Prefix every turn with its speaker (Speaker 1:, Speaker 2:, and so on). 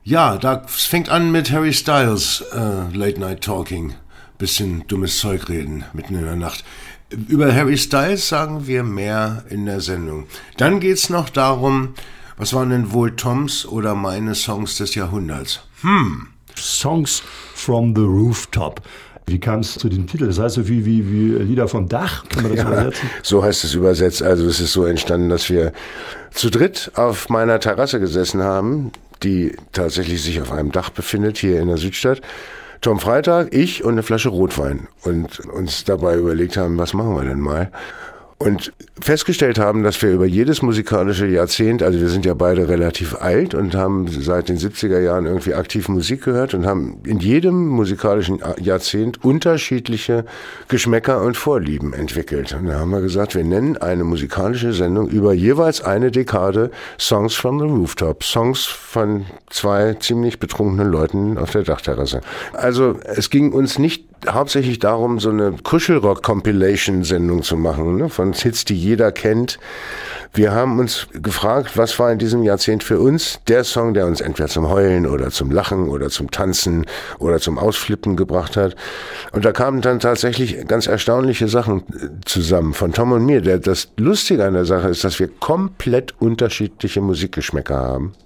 Speaker 1: Ja, das fängt an mit Harry Styles, Late Night Talking. Bisschen dummes Zeug reden, mitten in der Nacht. Über Harry Styles sagen wir mehr in der Sendung. Dann geht's noch darum, was waren denn wohl Toms oder meine Songs des Jahrhunderts?
Speaker 2: Songs from the Rooftop. Wie kam es zu dem Titel? Das heißt so wie Lieder vom Dach, kann man das übersetzen?
Speaker 1: So heißt es übersetzt. Also es ist so entstanden, dass wir zu dritt auf meiner Terrasse gesessen haben, die tatsächlich sich auf einem Dach befindet, hier in der Südstadt. Tom Freitag, ich und eine Flasche Rotwein. Und uns dabei überlegt haben, was machen wir denn mal? Und festgestellt haben, dass wir über jedes musikalische Jahrzehnt, also wir sind ja beide relativ alt und haben seit den 70er Jahren irgendwie aktiv Musik gehört und haben in jedem musikalischen Jahrzehnt unterschiedliche Geschmäcker und Vorlieben entwickelt. Und da haben wir gesagt, wir nennen eine musikalische Sendung über jeweils eine Dekade Songs from the Rooftop. Songs von zwei ziemlich betrunkenen Leuten auf der Dachterrasse. Also es ging uns nicht hauptsächlich darum, so eine Kuschelrock-Compilation-Sendung zu machen, ne, von Hits, die jeder kennt. Wir haben uns gefragt, was war in diesem Jahrzehnt für uns der Song, der uns entweder zum Heulen oder zum Lachen oder zum Tanzen oder zum Ausflippen gebracht hat. Und da kamen dann tatsächlich ganz erstaunliche Sachen zusammen von Tom und mir. Das Lustige an der Sache ist, dass wir komplett unterschiedliche Musikgeschmäcker haben.